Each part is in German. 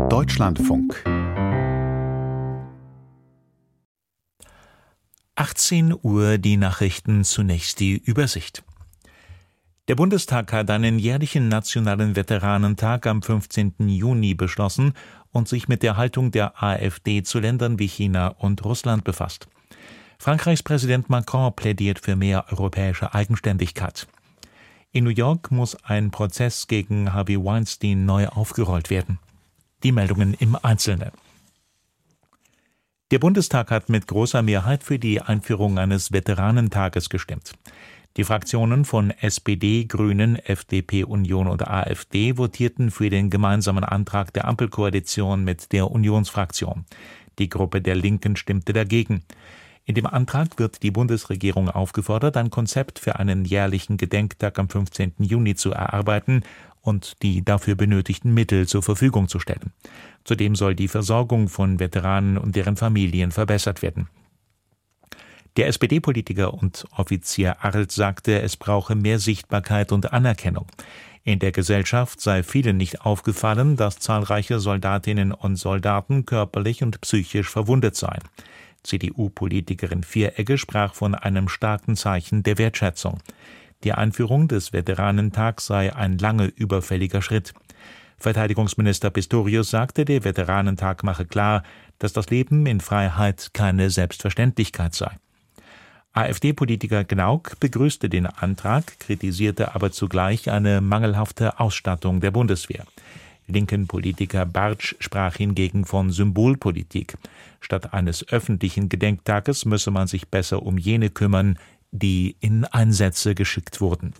Deutschlandfunk 18 Uhr die Nachrichten, zunächst die Übersicht. Der Bundestag hat einen jährlichen nationalen Veteranentag am 15. Juni beschlossen und sich mit der Haltung der AfD zu Ländern wie China und Russland befasst. Frankreichs Präsident Macron plädiert für mehr europäische Eigenständigkeit. In New York muss ein Prozess gegen Harvey Weinstein neu aufgerollt werden. Die Meldungen im Einzelnen. Der Bundestag hat mit großer Mehrheit für die Einführung eines Veteranentages gestimmt. Die Fraktionen von SPD, Grünen, FDP, Union und AfD votierten für den gemeinsamen Antrag der Ampelkoalition mit der Unionsfraktion. Die Gruppe der Linken stimmte dagegen. In dem Antrag wird die Bundesregierung aufgefordert, ein Konzept für einen jährlichen Gedenktag am 15. Juni zu erarbeiten und die dafür benötigten Mittel zur Verfügung zu stellen. Zudem soll die Versorgung von Veteranen und deren Familien verbessert werden. Der SPD-Politiker und Offizier Arlt sagte, es brauche mehr Sichtbarkeit und Anerkennung. In der Gesellschaft sei vielen nicht aufgefallen, dass zahlreiche Soldatinnen und Soldaten körperlich und psychisch verwundet seien. CDU-Politikerin Vieregge sprach von einem starken Zeichen der Wertschätzung. Die Einführung des Veteranentags sei ein lange überfälliger Schritt. Verteidigungsminister Pistorius sagte, der Veteranentag mache klar, dass das Leben in Freiheit keine Selbstverständlichkeit sei. AfD-Politiker Gnauk begrüßte den Antrag, kritisierte aber zugleich eine mangelhafte Ausstattung der Bundeswehr. Linken Politiker Bartsch sprach hingegen von Symbolpolitik. Statt eines öffentlichen Gedenktages müsse man sich besser um jene kümmern, die in Einsätze geschickt wurden.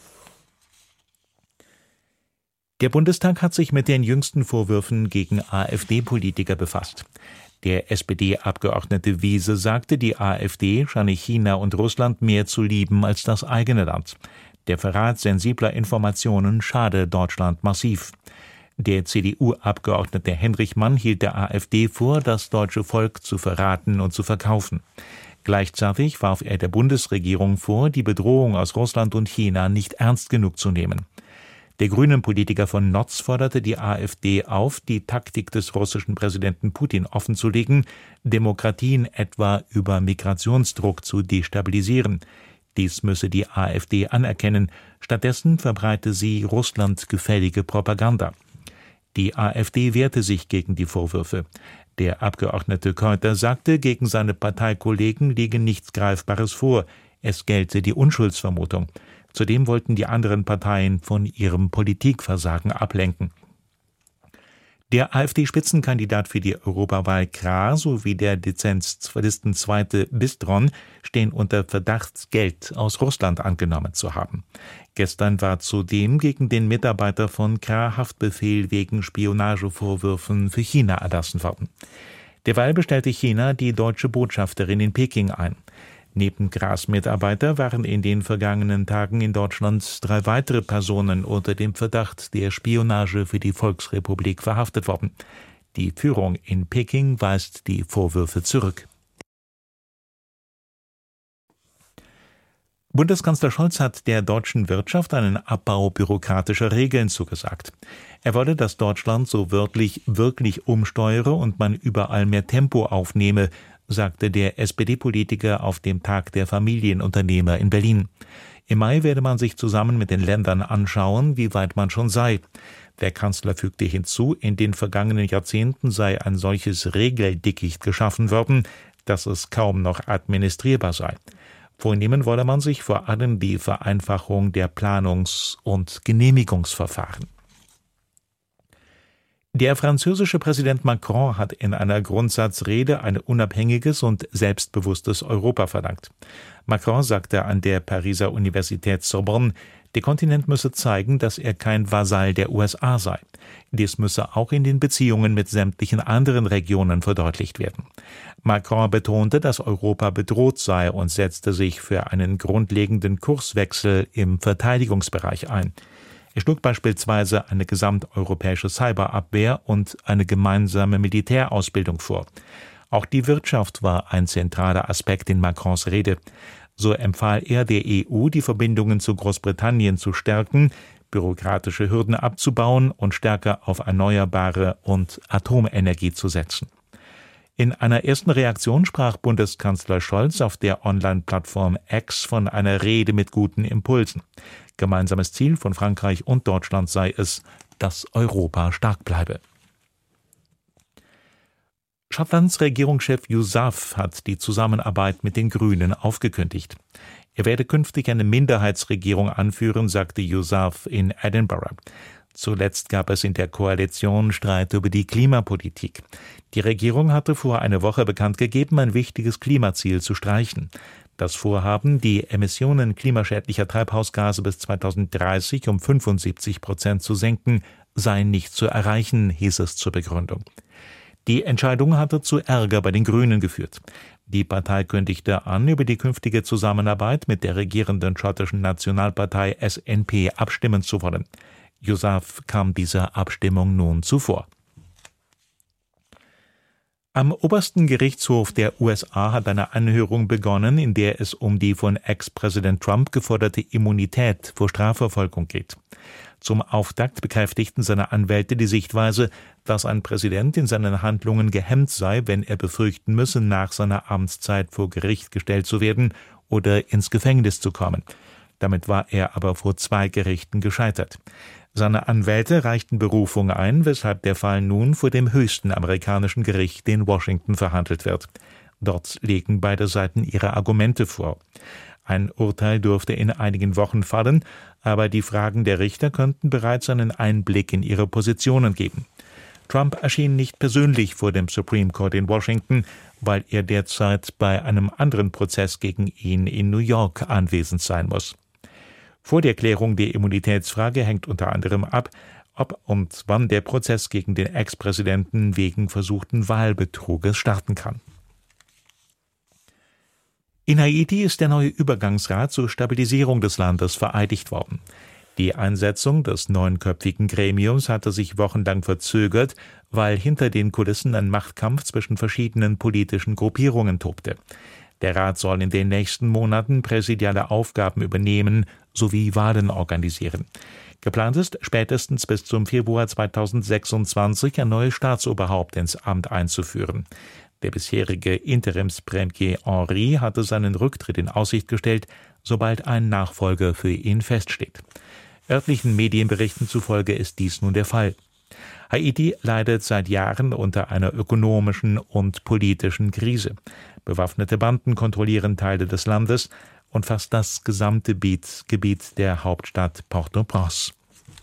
Der Bundestag hat sich mit den jüngsten Vorwürfen gegen AfD-Politiker befasst. Der SPD-Abgeordnete Wiese sagte, die AfD scheine China und Russland mehr zu lieben als das eigene Land. Der Verrat sensibler Informationen schade Deutschland massiv. Der CDU-Abgeordnete Henrich Mann hielt der AfD vor, das deutsche Volk zu verraten und zu verkaufen. Gleichzeitig warf er der Bundesregierung vor, die Bedrohung aus Russland und China nicht ernst genug zu nehmen. Der Grünen-Politiker von Notz forderte die AfD auf, die Taktik des russischen Präsidenten Putin offenzulegen, Demokratien etwa über Migrationsdruck zu destabilisieren. Dies müsse die AfD anerkennen, stattdessen verbreite sie russlandgefällige Propaganda. Die AfD wehrte sich gegen die Vorwürfe. Der Abgeordnete Keuter sagte, gegen seine Parteikollegen liege nichts Greifbares vor, es gelte die Unschuldsvermutung. Zudem wollten die anderen Parteien von ihrem Politikversagen ablenken. Der AfD-Spitzenkandidat für die Europawahl Krah sowie der Listenzzweite Bistron stehen unter Verdacht, Geld aus Russland angenommen zu haben. Gestern war zudem gegen den Mitarbeiter von Krah Haftbefehl wegen Spionagevorwürfen für China erlassen worden. Derweil bestellte China die deutsche Botschafterin in Peking ein. Neben Krahs Mitarbeiter waren in den vergangenen Tagen in Deutschland 3 weitere Personen unter dem Verdacht der Spionage für die Volksrepublik verhaftet worden. Die Führung in Peking weist die Vorwürfe zurück. Bundeskanzler Scholz hat der deutschen Wirtschaft einen Abbau bürokratischer Regeln zugesagt. Er wolle, dass Deutschland so wirklich umsteuere und man überall mehr Tempo aufnehme, sagte der SPD-Politiker auf dem Tag der Familienunternehmer in Berlin. Im Mai werde man sich zusammen mit den Ländern anschauen, wie weit man schon sei. Der Kanzler fügte hinzu, in den vergangenen Jahrzehnten sei ein solches Regeldickicht geschaffen worden, dass es kaum noch administrierbar sei. Vornehmen wolle man sich vor allem die Vereinfachung der Planungs- und Genehmigungsverfahren. Der französische Präsident Macron hat in einer Grundsatzrede ein unabhängiges und selbstbewusstes Europa verlangt. Macron sagte an der Pariser Universität Sorbonne, der Kontinent müsse zeigen, dass er kein Vasall der USA sei. Dies müsse auch in den Beziehungen mit sämtlichen anderen Regionen verdeutlicht werden. Macron betonte, dass Europa bedroht sei und setzte sich für einen grundlegenden Kurswechsel im Verteidigungsbereich ein. Er schlug beispielsweise eine gesamteuropäische Cyberabwehr und eine gemeinsame Militärausbildung vor. Auch die Wirtschaft war ein zentraler Aspekt in Macrons Rede. So empfahl er der EU, die Verbindungen zu Großbritannien zu stärken, bürokratische Hürden abzubauen und stärker auf erneuerbare und Atomenergie zu setzen. In einer ersten Reaktion sprach Bundeskanzler Scholz auf der Online-Plattform X von einer Rede mit guten Impulsen. Gemeinsames Ziel von Frankreich und Deutschland sei es, dass Europa stark bleibe. Schottlands Regierungschef Yousaf hat die Zusammenarbeit mit den Grünen aufgekündigt. Er werde künftig eine Minderheitsregierung anführen, sagte Yousaf in Edinburgh. Zuletzt gab es in der Koalition Streit über die Klimapolitik. Die Regierung hatte vor einer Woche bekannt gegeben, ein wichtiges Klimaziel zu streichen. Das Vorhaben, die Emissionen klimaschädlicher Treibhausgase bis 2030 um 75% zu senken, sei nicht zu erreichen, hieß es zur Begründung. Die Entscheidung hatte zu Ärger bei den Grünen geführt. Die Partei kündigte an, über die künftige Zusammenarbeit mit der regierenden schottischen Nationalpartei SNP abstimmen zu wollen. Yousaf kam dieser Abstimmung nun zuvor. Am obersten Gerichtshof der USA hat eine Anhörung begonnen, in der es um die von Ex-Präsident Trump geforderte Immunität vor Strafverfolgung geht. Zum Auftakt bekräftigten seine Anwälte die Sichtweise, dass ein Präsident in seinen Handlungen gehemmt sei, wenn er befürchten müsse, nach seiner Amtszeit vor Gericht gestellt zu werden oder ins Gefängnis zu kommen. Damit war er aber vor 2 Gerichten gescheitert. Seine Anwälte reichten Berufung ein, weshalb der Fall nun vor dem höchsten amerikanischen Gericht in Washington verhandelt wird. Dort legen beide Seiten ihre Argumente vor. Ein Urteil dürfte in einigen Wochen fallen, aber die Fragen der Richter könnten bereits einen Einblick in ihre Positionen geben. Trump erschien nicht persönlich vor dem Supreme Court in Washington, weil er derzeit bei einem anderen Prozess gegen ihn in New York anwesend sein muss. Vor der Klärung der Immunitätsfrage hängt unter anderem ab, ob und wann der Prozess gegen den Ex-Präsidenten wegen versuchten Wahlbetruges starten kann. In Haiti ist der neue Übergangsrat zur Stabilisierung des Landes vereidigt worden. Die Einsetzung des 9-köpfigen Gremiums hatte sich wochenlang verzögert, weil hinter den Kulissen ein Machtkampf zwischen verschiedenen politischen Gruppierungen tobte. Der Rat soll in den nächsten Monaten präsidiale Aufgaben übernehmen sowie Wahlen organisieren. Geplant ist, spätestens bis zum Februar 2026 ein neues Staatsoberhaupt ins Amt einzuführen. Der bisherige Interimspremier Henry hatte seinen Rücktritt in Aussicht gestellt, sobald ein Nachfolger für ihn feststeht. Örtlichen Medienberichten zufolge ist dies nun der Fall. Haiti leidet seit Jahren unter einer ökonomischen und politischen Krise. Bewaffnete Banden kontrollieren Teile des Landes und fast das gesamte Gebiet der Hauptstadt Port-au-Prince.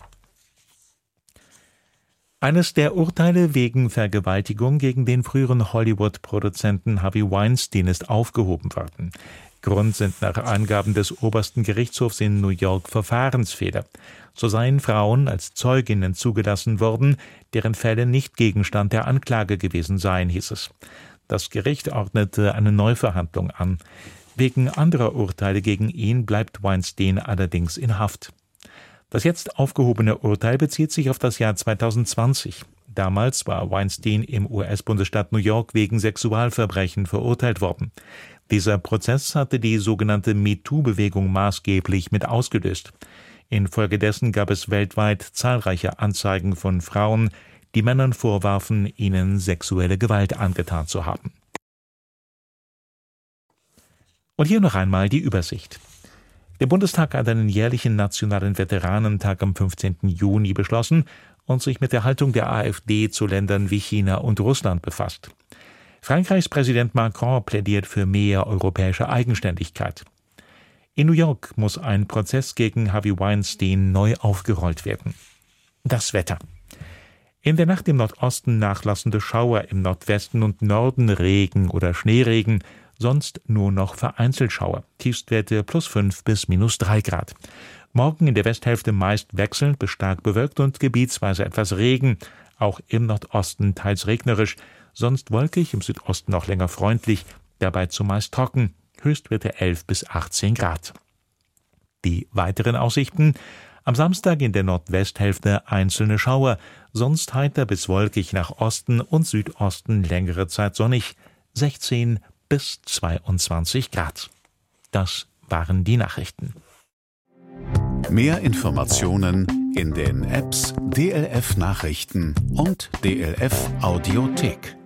Eines der Urteile wegen Vergewaltigung gegen den früheren Hollywood-Produzenten Harvey Weinstein ist aufgehoben worden. Grund sind nach Angaben des obersten Gerichtshofs in New York Verfahrensfehler. So seien Frauen als Zeuginnen zugelassen worden, deren Fälle nicht Gegenstand der Anklage gewesen seien, hieß es. Das Gericht ordnete eine Neuverhandlung an. Wegen anderer Urteile gegen ihn bleibt Weinstein allerdings in Haft. Das jetzt aufgehobene Urteil bezieht sich auf das Jahr 2020. Damals war Weinstein im US-Bundesstaat New York wegen Sexualverbrechen verurteilt worden. Dieser Prozess hatte die sogenannte MeToo-Bewegung maßgeblich mit ausgelöst. Infolgedessen gab es weltweit zahlreiche Anzeigen von Frauen, die Männern vorwarfen, ihnen sexuelle Gewalt angetan zu haben. Und hier noch einmal die Übersicht. Der Bundestag hat einen jährlichen nationalen Veteranentag am 15. Juni beschlossen und sich mit der Haltung der AfD zu Ländern wie China und Russland befasst. Frankreichs Präsident Macron plädiert für mehr europäische Eigenständigkeit. In New York muss ein Prozess gegen Harvey Weinstein neu aufgerollt werden. Das Wetter. In der Nacht im Nordosten nachlassende Schauer, im Nordwesten und Norden Regen oder Schneeregen, sonst nur noch vereinzelt Schauer. Tiefstwerte +5 bis -3 Grad. Morgen in der Westhälfte meist wechselnd bis stark bewölkt und gebietsweise etwas Regen, auch im Nordosten teils regnerisch, sonst wolkig, im Südosten noch länger freundlich, dabei zumeist trocken, Höchstwerte 11 bis 18 Grad. Die weiteren Aussichten: am Samstag in der Nordwesthälfte einzelne Schauer, sonst heiter bis wolkig nach Osten und Südosten längere Zeit sonnig, 16 bis 22 Grad. Das waren die Nachrichten. Mehr Informationen in den Apps DLF Nachrichten und DLF Audiothek.